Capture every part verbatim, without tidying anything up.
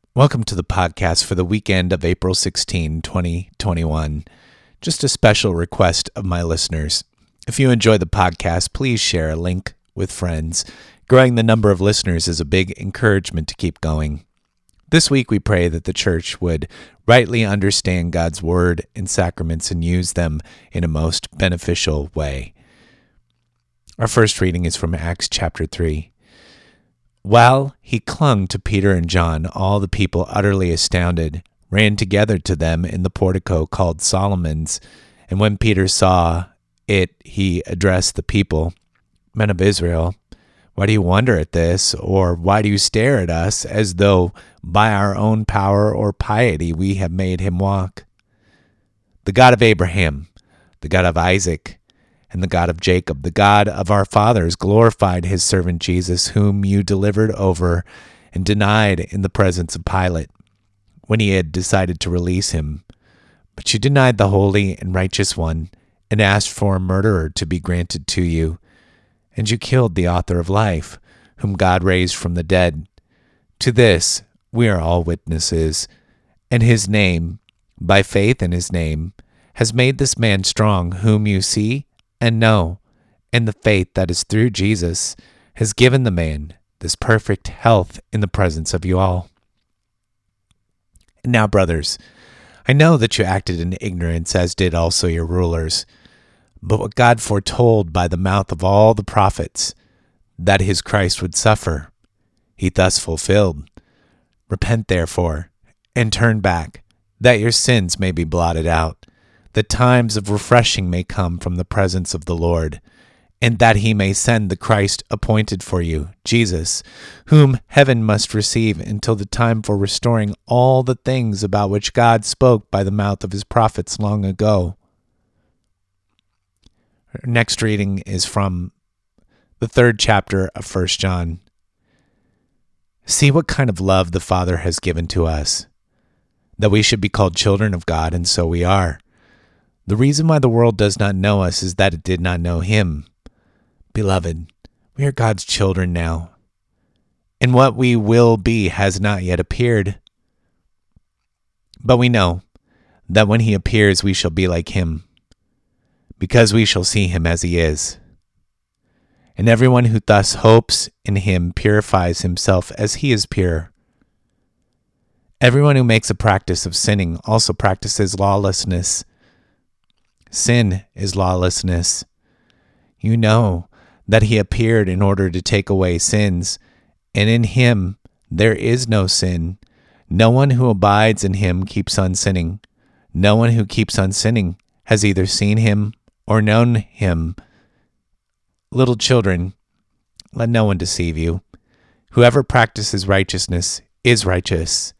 Welcome to the podcast for the weekend of April sixteenth, twenty twenty-one. Just a special request of my listeners. If you enjoy the podcast, please share a link with friends. Growing the number of listeners is a big encouragement to keep going. This week we pray that the church would rightly understand God's word and sacraments and use them in a most beneficial way. Our first reading is from Acts chapter three. While he clung to Peter and John, all the people, utterly astounded, ran together to them in the portico called Solomon's. And when Peter saw it, he addressed the people, "Men of Israel, why do you wonder at this? Or why do you stare at us as though by our own power or piety we have made him walk? The God of Abraham, the God of Isaac, and the God of Jacob, the God of our fathers, glorified his servant Jesus, whom you delivered over and denied in the presence of Pilate, when he had decided to release him. But you denied the holy and righteous one, and asked for a murderer to be granted to you. And you killed the author of life, whom God raised from the dead. To this we are all witnesses. And his name, by faith in his name, has made this man strong, whom you see and know, and the faith that is through Jesus has given the man this perfect health in the presence of you all. And now, brothers, I know that you acted in ignorance, as did also your rulers. But what God foretold by the mouth of all the prophets, that his Christ would suffer, he thus fulfilled. Repent, therefore, and turn back, that your sins may be blotted out, that times of refreshing may come from the presence of the Lord, and that he may send the Christ appointed for you, Jesus, whom heaven must receive until the time for restoring all the things about which God spoke by the mouth of his prophets long ago." Our next reading is from the third chapter of First John. See what kind of love the Father has given to us, that we should be called children of God, and so we are. The reason why the world does not know us is that it did not know him. Beloved, we are God's children now, and what we will be has not yet appeared. But we know that when he appears, we shall be like him, because we shall see him as he is. And everyone who thus hopes in him purifies himself as he is pure. Everyone who makes a practice of sinning also practices lawlessness. Sin is lawlessness. You know that he appeared in order to take away sins, and in him there is no sin. No one who abides in him keeps on sinning. No one who keeps on sinning has either seen him or known him. Little children, let no one deceive you. Whoever practices righteousness is righteous.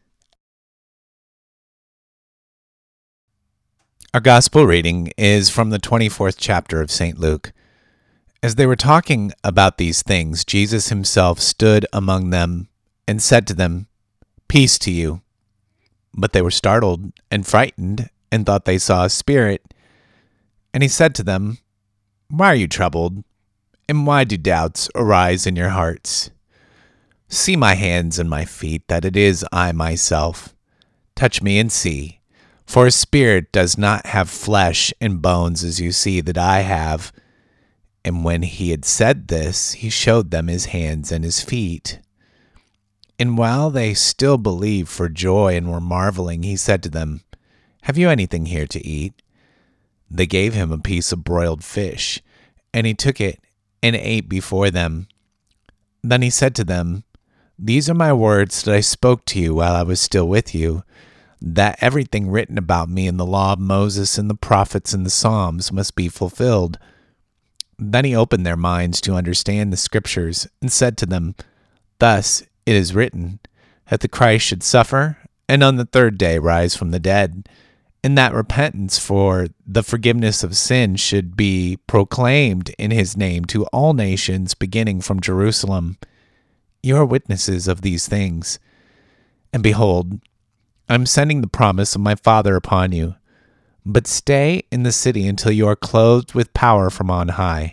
Our gospel reading is from the twenty-fourth chapter of Saint Luke. As they were talking about these things, Jesus himself stood among them and said to them, "Peace to you." But they were startled and frightened and thought they saw a spirit. And he said to them, "Why are you troubled? And why do doubts arise in your hearts? See my hands and my feet, that it is I myself. Touch me and see. For a spirit does not have flesh and bones as you see that I have." And when he had said this, he showed them his hands and his feet. And while they still believed for joy and were marveling, he said to them, "Have you anything here to eat?" They gave him a piece of broiled fish, and he took it and ate before them. Then he said to them, "These are my words that I spoke to you while I was still with you, that everything written about me in the law of Moses and the prophets and the Psalms must be fulfilled." Then he opened their minds to understand the scriptures and said to them, "Thus it is written, that the Christ should suffer and on the third day rise from the dead, and that repentance for the forgiveness of sin should be proclaimed in his name to all nations, beginning from Jerusalem. You are witnesses of these things. And behold, I am sending the promise of my Father upon you. But stay in the city until you are clothed with power from on high."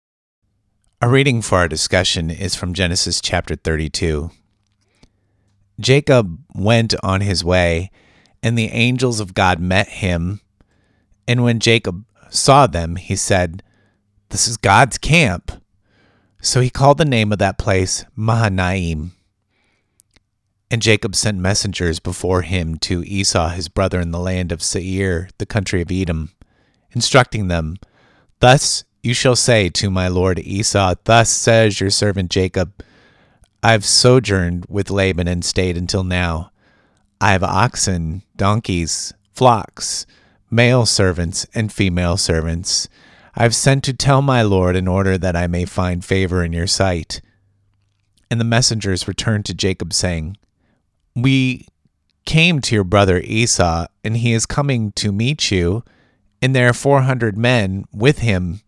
Our reading for our discussion is from Genesis chapter thirty-two. Jacob went on his way, and the angels of God met him. And when Jacob saw them, he said, "This is God's camp." So he called the name of that place Mahanaim. And Jacob sent messengers before him to Esau his brother in the land of Seir, the country of Edom, instructing them, "Thus you shall say to my lord Esau, thus says your servant Jacob, I have sojourned with Laban and stayed until now. I have oxen, donkeys, flocks, male servants, and female servants. I have sent to tell my lord in order that I may find favor in your sight." And the messengers returned to Jacob, saying, "We came to your brother Esau, and he is coming to meet you, and there are four hundred men with him."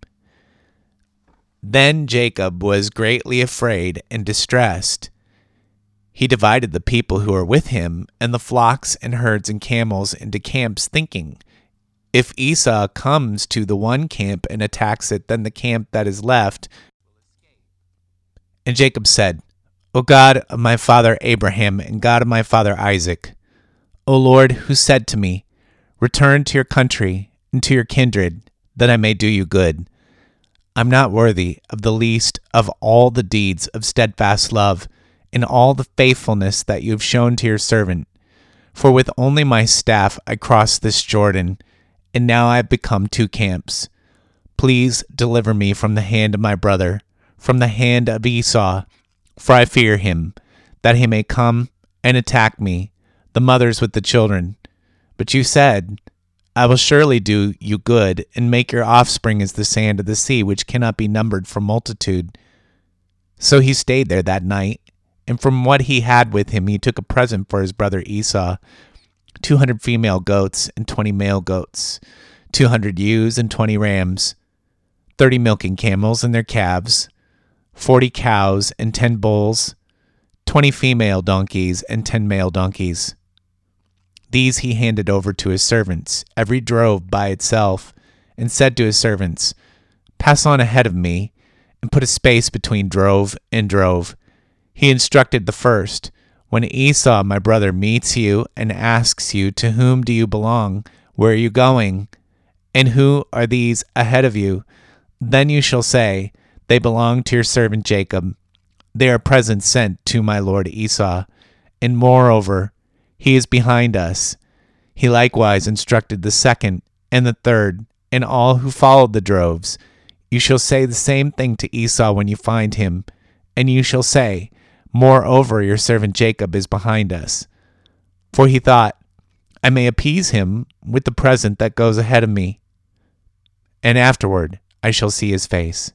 Then Jacob was greatly afraid and distressed. He divided the people who were with him and the flocks and herds and camels into camps, thinking, "If Esau comes to the one camp and attacks it, then the camp that is left will escape." And Jacob said, "O God of my father Abraham and God of my father Isaac, O Lord, who said to me, 'Return to your country and to your kindred, that I may do you good,' I'm not worthy of the least of all the deeds of steadfast love and all the faithfulness that you have shown to your servant. For with only my staff I crossed this Jordan, and now I have become two camps. Please deliver me from the hand of my brother, from the hand of Esau, for I fear him, that he may come and attack me, the mothers with the children. But you said, I will surely do you good, and make your offspring as the sand of the sea, which cannot be numbered for multitude." So he stayed there that night, and from what he had with him he took a present for his brother Esau, two hundred female goats and twenty male goats, two hundred ewes and twenty rams, thirty milking camels and their calves, forty cows and ten bulls, twenty female donkeys and ten male donkeys. These he handed over to his servants, every drove by itself, and said to his servants, "Pass on ahead of me, and put a space between drove and drove." He instructed the first, "When Esau, my brother, meets you and asks you, 'To whom do you belong? Where are you going? And who are these ahead of you?' then you shall say, 'They belong to your servant Jacob. They are presents sent to my lord Esau. And moreover, he is behind us." He likewise instructed the second and the third and all who followed the droves. "You shall say the same thing to Esau when you find him, and you shall say, 'Moreover, your servant Jacob is behind us.' For he thought, 'I may appease him with the present that goes ahead of me, and afterward I shall see his face.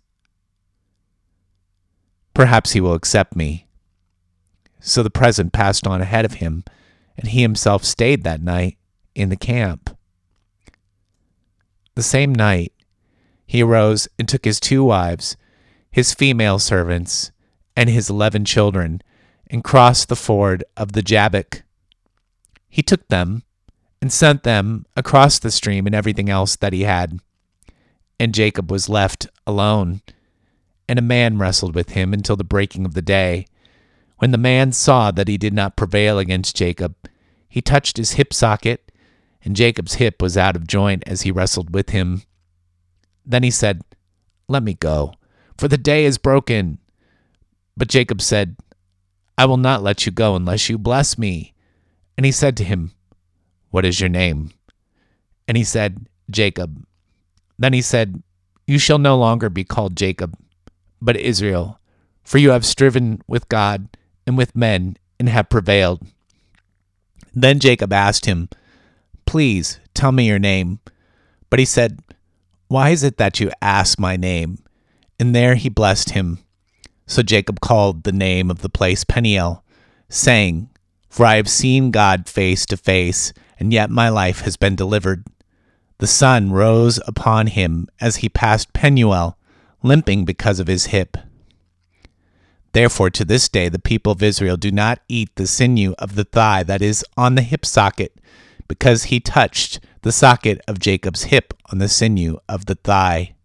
Perhaps he will accept me.' So the present passed on ahead of him, and he himself stayed that night in the camp. The same night he arose and took his two wives, his female servants, and his eleven children, and crossed the ford of the Jabbok. He took them and sent them across the stream and everything else that he had. And Jacob was left alone, and a man wrestled with him until the breaking of the day. When the man saw that he did not prevail against Jacob, he touched his hip socket, and Jacob's hip was out of joint as he wrestled with him. Then he said, "Let me go, for the day is broken." But Jacob said, "I will not let you go unless you bless me." And he said to him, "What is your name?" And he said, "Jacob." Then he said, "You shall no longer be called Jacob, but Israel, for you have striven with God and with men and have prevailed." Then Jacob asked him, "Please tell me your name." But he said, "Why is it that you ask my name?" And there he blessed him. So Jacob called the name of the place Peniel, saying, "For I have seen God face to face, and yet my life has been delivered." The sun rose upon him as he passed Penuel, limping because of his hip. Therefore to this day the people of Israel do not eat the sinew of the thigh that is on the hip socket, because he touched the socket of Jacob's hip on the sinew of the thigh.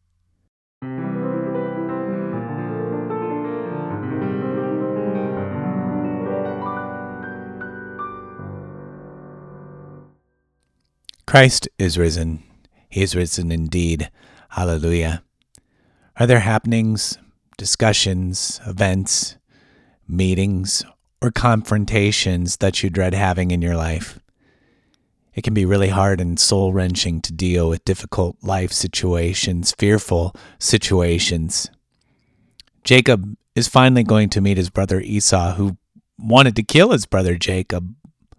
Christ is risen. He is risen indeed. Hallelujah. Are there happenings, discussions, events, meetings, or confrontations that you dread having in your life? It can be really hard and soul-wrenching to deal with difficult life situations, fearful situations. Jacob is finally going to meet his brother Esau, who wanted to kill his brother Jacob.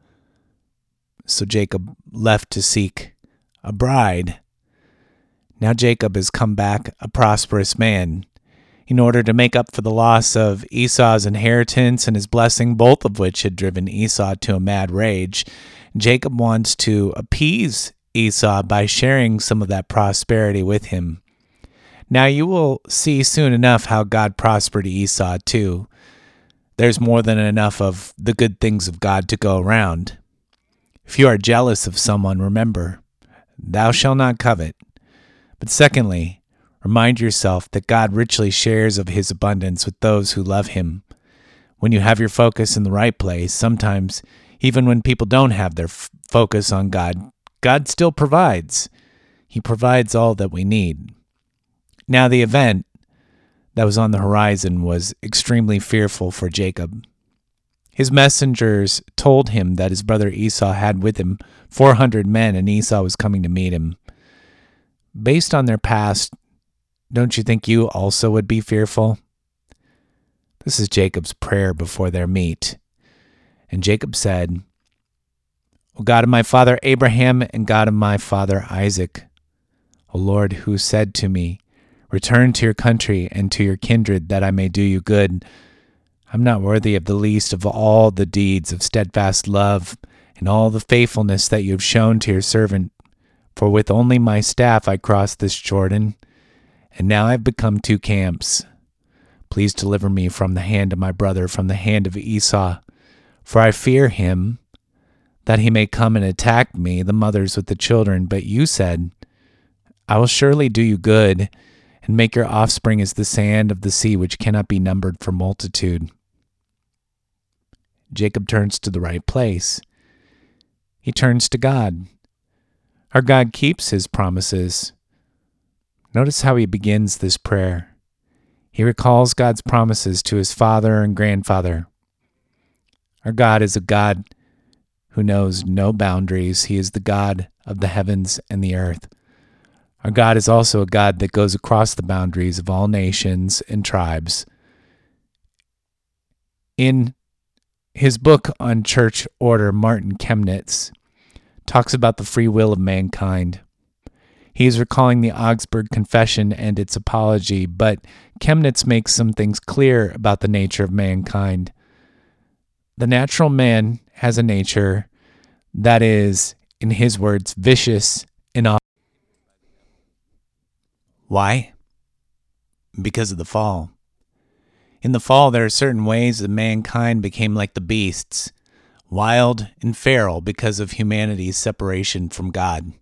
So Jacob left to seek a bride. Now Jacob has come back a prosperous man. In order to make up for the loss of Esau's inheritance and his blessing, both of which had driven Esau to a mad rage, Jacob wants to appease Esau by sharing some of that prosperity with him. Now you will see soon enough how God prospered Esau too. There's more than enough of the good things of God to go around. If you are jealous of someone, remember, thou shalt not covet. But secondly, remind yourself that God richly shares of his abundance with those who love him. When you have your focus in the right place, sometimes even when people don't have their f- focus on God, God still provides. He provides all that we need. Now the event that was on the horizon was extremely fearful for Jacob. His messengers told him that his brother Esau had with him four hundred men and Esau was coming to meet him. Based on their past, don't you think you also would be fearful? This is Jacob's prayer before their meet. And Jacob said, O God of my father Abraham and God of my father Isaac, O Lord, who said to me, return to your country and to your kindred that I may do you good. I'm not worthy of the least of all the deeds of steadfast love and all the faithfulness that you have shown to your servant. For with only my staff I crossed this Jordan, and now I have become two camps. Please deliver me from the hand of my brother, from the hand of Esau, for I fear him, that he may come and attack me, the mothers with the children. But you said, I will surely do you good, and make your offspring as the sand of the sea, which cannot be numbered for multitude. Jacob turns to the right place. He turns to God. Our God keeps his promises. Notice how he begins this prayer. He recalls God's promises to his father and grandfather. Our God is a God who knows no boundaries. He is the God of the heavens and the earth. Our God is also a God that goes across the boundaries of all nations and tribes. In his book on church order, Martin Chemnitz talks about the free will of mankind. He is recalling the Augsburg Confession and its apology, but Chemnitz makes some things clear about the nature of mankind. The natural man has a nature that is, in his words, vicious and off. Why? Because of the fall. In the fall, there are certain ways that mankind became like the beasts, wild and feral because of humanity's separation from God.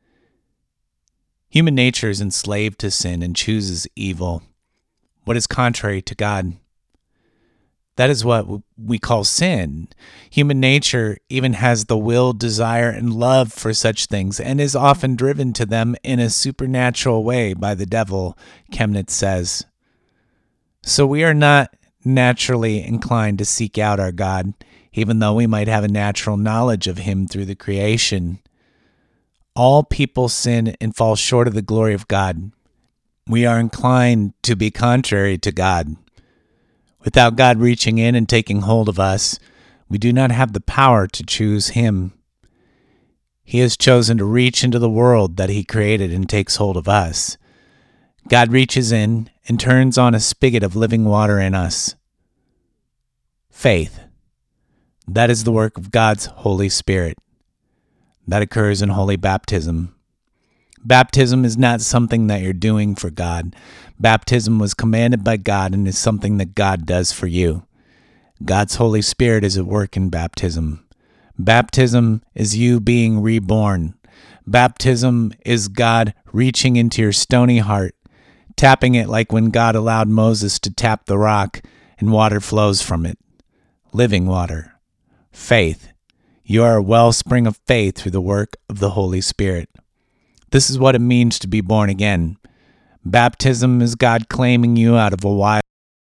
Human nature is enslaved to sin and chooses evil, what is contrary to God. That is what we call sin. Human nature even has the will, desire, and love for such things, and is often driven to them in a supernatural way by the devil, Chemnitz says. So we are not naturally inclined to seek out our God, even though we might have a natural knowledge of him through the creation. All people sin and fall short of the glory of God. We are inclined to be contrary to God. Without God reaching in and taking hold of us, we do not have the power to choose him. He has chosen to reach into the world that he created and takes hold of us. God reaches in and turns on a spigot of living water in us. Faith. That is the work of God's Holy Spirit. That occurs in holy baptism. Baptism is not something that you're doing for God. Baptism was commanded by God and is something that God does for you. God's Holy Spirit is at work in baptism. Baptism is you being reborn. Baptism is God reaching into your stony heart, tapping it like when God allowed Moses to tap the rock and water flows from it. Living water. Faith. You are a wellspring of faith through the work of the Holy Spirit. This is what it means to be born again. Baptism is God claiming you out of a wild.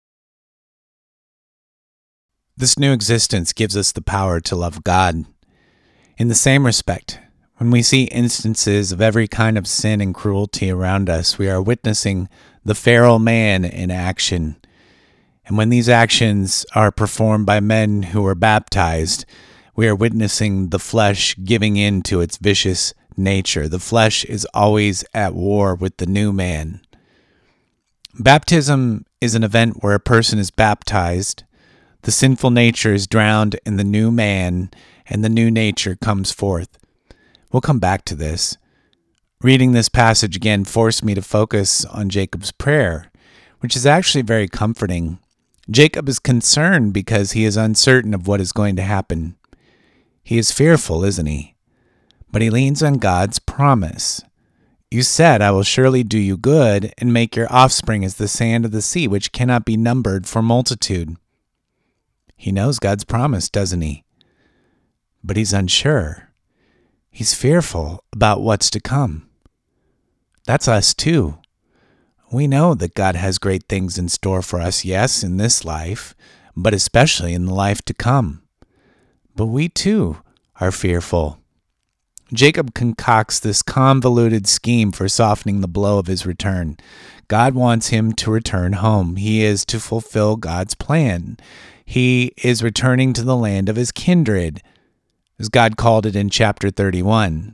This new existence gives us the power to love God. In the same respect, when we see instances of every kind of sin and cruelty around us, we are witnessing the feral man in action. And when these actions are performed by men who are baptized, we are witnessing the flesh giving in to its vicious nature. The flesh is always at war with the new man. Baptism is an event where a person is baptized, the sinful nature is drowned in the new man, and the new nature comes forth. We'll come back to this. Reading this passage again forced me to focus on Jacob's prayer, which is actually very comforting. Jacob is concerned because he is uncertain of what is going to happen. He is fearful, isn't he? But he leans on God's promise. You said, I will surely do you good and make your offspring as the sand of the sea, which cannot be numbered for multitude. He knows God's promise, doesn't he? But he's unsure. He's fearful about what's to come. That's us too. We know that God has great things in store for us, yes, in this life, but especially in the life to come. But we too are fearful. Jacob concocts this convoluted scheme for softening the blow of his return. God wants him to return home. He is to fulfill God's plan. He is returning to the land of his kindred, as God called it in chapter thirty-one.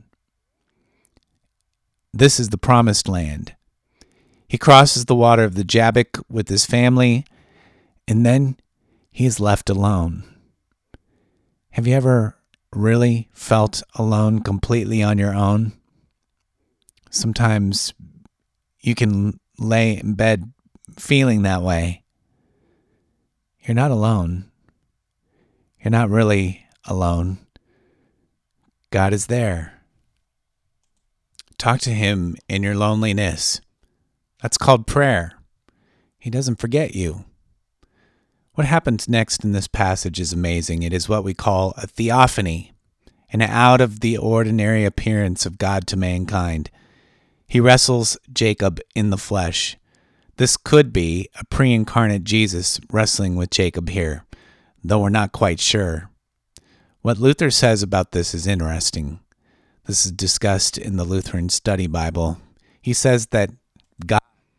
This is the promised land. He crosses the water of the Jabbok with his family, and then he is left alone. Have you ever really felt alone completely on your own? Sometimes you can lay in bed feeling that way. You're not alone. You're not really alone. God is there. Talk to him in your loneliness. That's called prayer. He doesn't forget you. What happens next in this passage is amazing. It is what we call a theophany, an out-of-the-ordinary appearance of God to mankind. He wrestles Jacob in the flesh. This could be a pre-incarnate Jesus wrestling with Jacob here, though we're not quite sure. What Luther says about this is interesting. This is discussed in the Lutheran Study Bible. He says that God,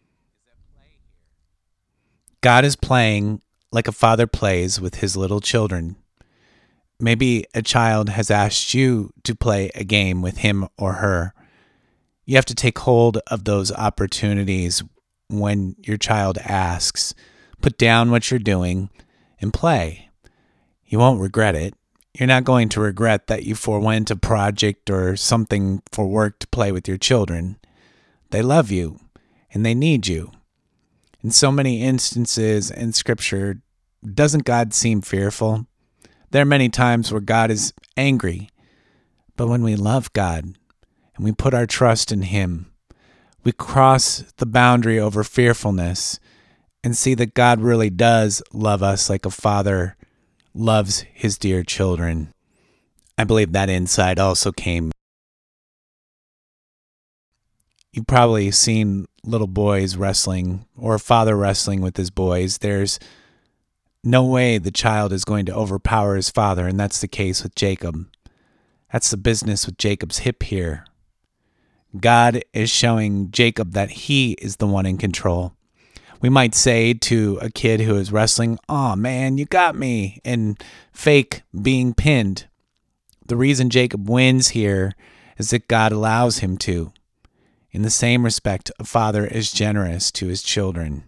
God is playing like a father plays with his little children. Maybe a child has asked you to play a game with him or her. You have to take hold of those opportunities when your child asks. Put down what you're doing and play. You won't regret it. You're not going to regret that you forewent a project or something for work to play with your children. They love you, and they need you. In so many instances in Scripture, doesn't God seem fearful? There are many times where God is angry, but when we love God and we put our trust in him, we cross the boundary over fearfulness and see that God really does love us like a father loves his dear children. I believe that insight also came. You've probably seen little boys wrestling or a father wrestling with his boys. There's no way the child is going to overpower his father, and that's the case with Jacob. That's the business with Jacob's hip here. God is showing Jacob that he is the one in control. We might say to a kid who is wrestling, "Aw, man, you got me," and fake being pinned. The reason Jacob wins here is that God allows him to. In the same respect, a father is generous to his children.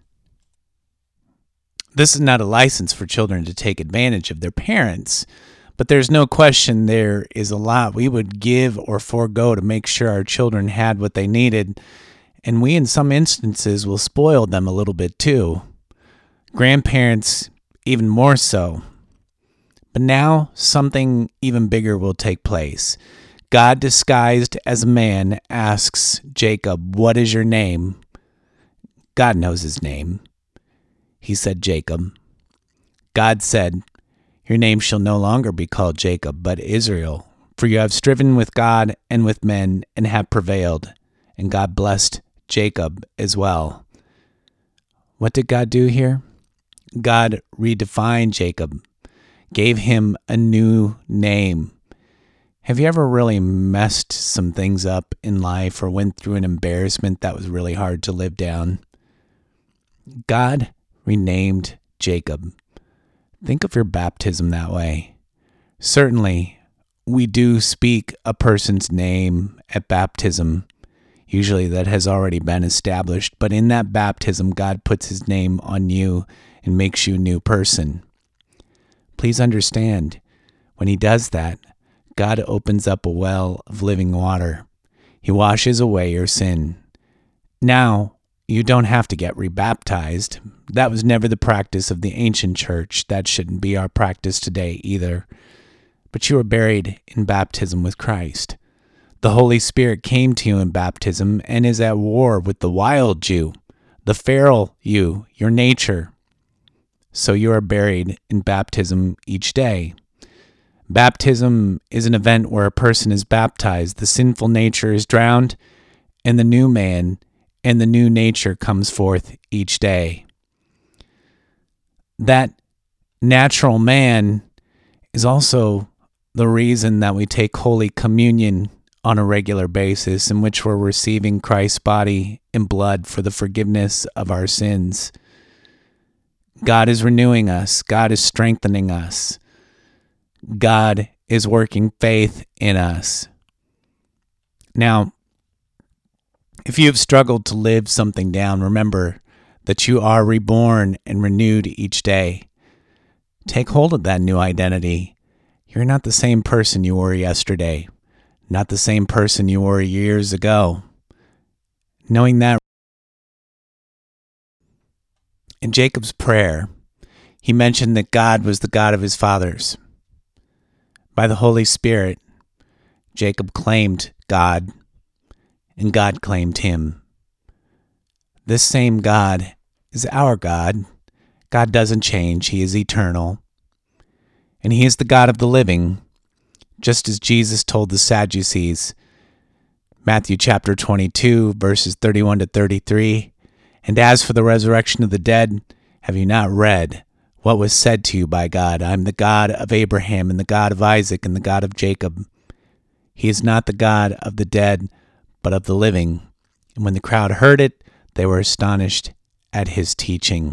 This is not a license for children to take advantage of their parents, but there's no question there is a lot we would give or forego to make sure our children had what they needed, and we in some instances will spoil them a little bit too. Grandparents even more so. But now something even bigger will take place. God disguised as a man asks Jacob, "What is your name?" God knows his name. He said, Jacob. God said, Your name shall no longer be called Jacob, but Israel. For you have striven with God and with men, and have prevailed. And God blessed Jacob as well. What did God do here? God redefined Jacob, gave him a new name. Have you ever really messed some things up in life or went through an embarrassment that was really hard to live down? God renamed Jacob. Think of your baptism that way. Certainly, we do speak a person's name at baptism. Usually that has already been established, but in that baptism, God puts his name on you and makes you a new person. Please understand, when he does that, God opens up a well of living water. He washes away your sin. Now, you don't have to get rebaptized. That was never the practice of the ancient church. That shouldn't be our practice today either. But you are buried in baptism with Christ. The Holy Spirit came to you in baptism and is at war with the wild you, the feral you, your nature. So you are buried in baptism each day. Baptism is an event where a person is baptized, the sinful nature is drowned, and the new man and the new nature comes forth each day. That natural man is also the reason that we take Holy Communion on a regular basis, in which we're receiving Christ's body and blood for the forgiveness of our sins. God is renewing us. God is strengthening us. God is working faith in us. Now, if you have struggled to live something down, remember that you are reborn and renewed each day. Take hold of that new identity. You're not the same person you were yesterday, not the same person you were years ago. Knowing that, in Jacob's prayer, he mentioned that God was the God of his fathers. By the Holy Spirit, Jacob claimed God, and God claimed him. This same God is our God. God doesn't change. He is eternal. And he is the God of the living, just as Jesus told the Sadducees, Matthew chapter twenty-two, verses thirty-one to thirty-three, and as for the resurrection of the dead, have you not read what was said to you by God? I am the God of Abraham and the God of Isaac and the God of Jacob. He is not the God of the dead, but of the living. And when the crowd heard it, they were astonished at his teaching.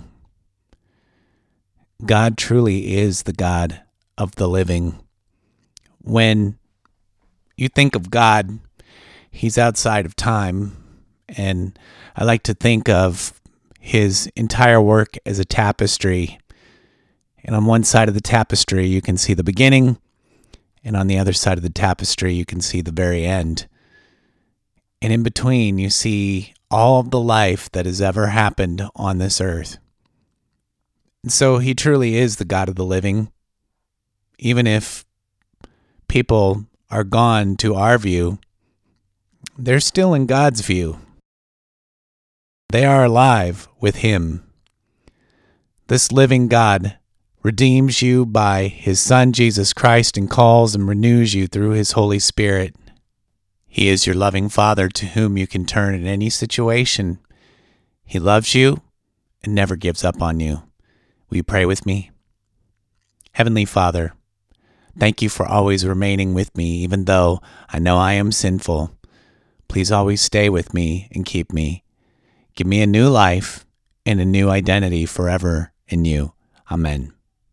God truly is the God of the living. When you think of God, he's outside of time, and I like to think of his entire work as a tapestry. And on one side of the tapestry, you can see the beginning, and on the other side of the tapestry, you can see the very end. And in between, you see all of the life that has ever happened on this earth. And so he truly is the God of the living. Even if people are gone to our view, they're still in God's view. They are alive with him. This living God redeems you by his Son, Jesus Christ, and calls and renews you through his Holy Spirit. He is your loving Father to whom you can turn in any situation. He loves you and never gives up on you. Will you pray with me? Heavenly Father, thank you for always remaining with me, even though I know I am sinful. Please always stay with me and keep me. Give me a new life and a new identity forever in you. Amen.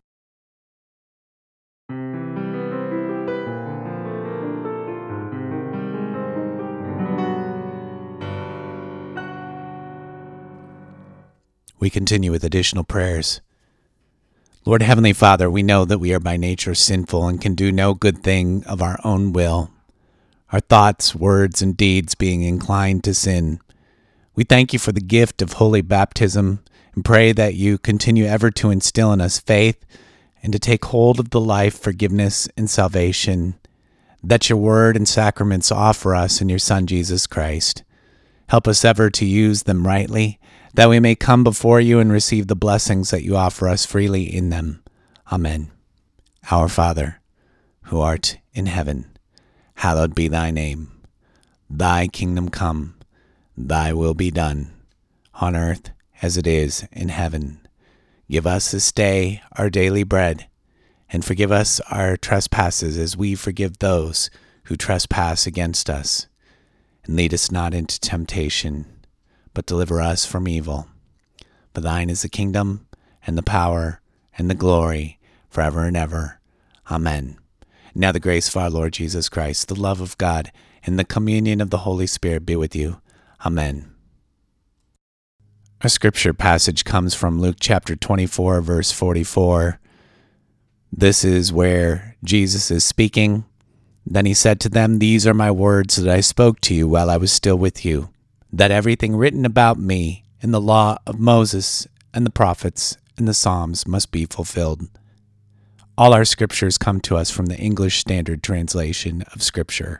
We continue with additional prayers. Lord Heavenly Father, we know that we are by nature sinful and can do no good thing of our own will, our thoughts, words, and deeds being inclined to sin. We thank you for the gift of holy baptism and pray that you continue ever to instill in us faith and to take hold of the life, forgiveness, and salvation that your word and sacraments offer us in your Son, Jesus Christ. Help us ever to use them rightly, that we may come before you and receive the blessings that you offer us freely in them. Amen. Our Father, who art in heaven, hallowed be thy name. Thy kingdom come, thy will be done, on earth as it is in heaven. Give us this day our daily bread, and forgive us our trespasses as we forgive those who trespass against us. And lead us not into temptation, but deliver us from evil. For thine is the kingdom, and the power, and the glory, forever and ever. Amen. Now the grace of our Lord Jesus Christ, the love of God, and the communion of the Holy Spirit be with you. Amen. Our scripture passage comes from Luke chapter twenty-four, verse forty-four. This is where Jesus is speaking. Then he said to them, "These are my words that I spoke to you while I was still with you, that everything written about me in the law of Moses and the prophets and the Psalms must be fulfilled." All our scriptures come to us from the English Standard Translation of Scripture.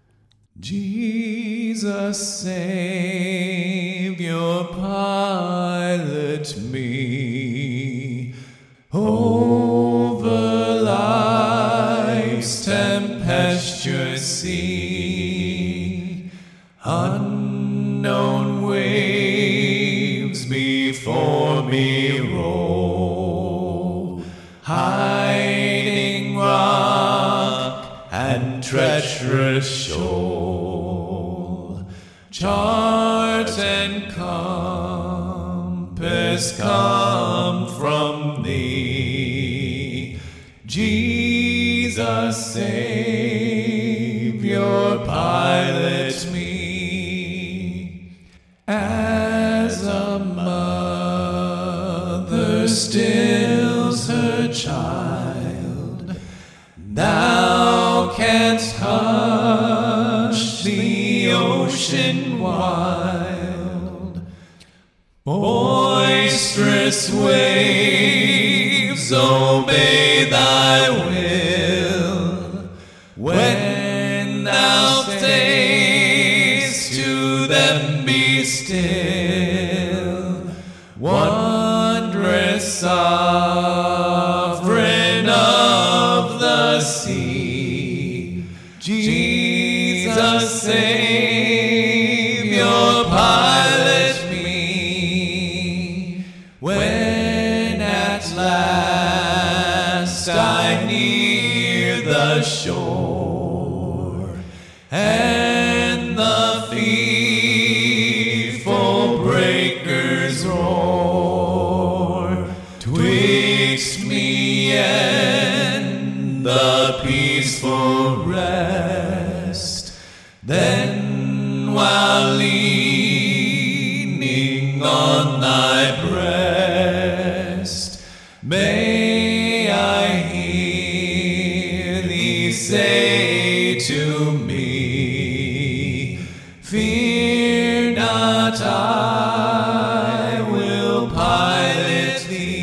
Jesus, Savior, pilot me over life's tempestuous sea. Unknown waves before me roll, hiding rock and treacherous shoal. Chart and compass come from thee, Jesus, Savior, pilot me. As a mother stills her child, thou canst hush the ocean wild. Boisterous waves obey thy will, when thou sayest to them, be still. Wondrous sovereign of the sea, Jesus, Savior, pilot me. When at last I near the shore, and the fearful breakers roar, twixt me and the peaceful rest, then while leaning on thy breast, may I hear thee say to me, fear not, I will pilot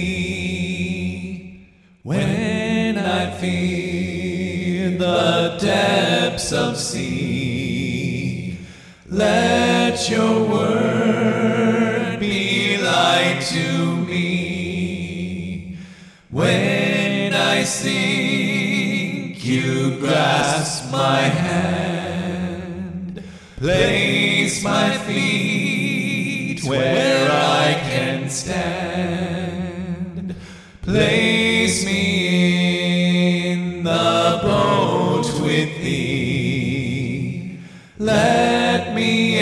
thee. When I fear the depths of sea, let your word be light to me. When I sink, you grasp my hand, place my feet where I can stand, place me in the boat with thee. Let me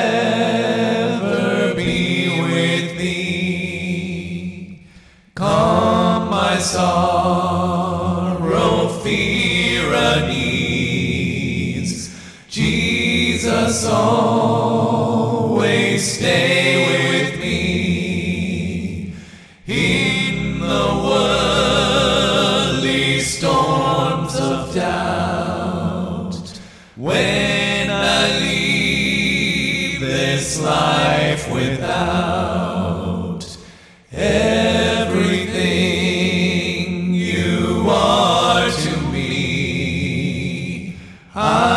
ever be with thee. Calm my sorrow, fear, unease. Jesus, always stay with me. In the worldly storms of doubt, when I leave this life without everything you are to me, I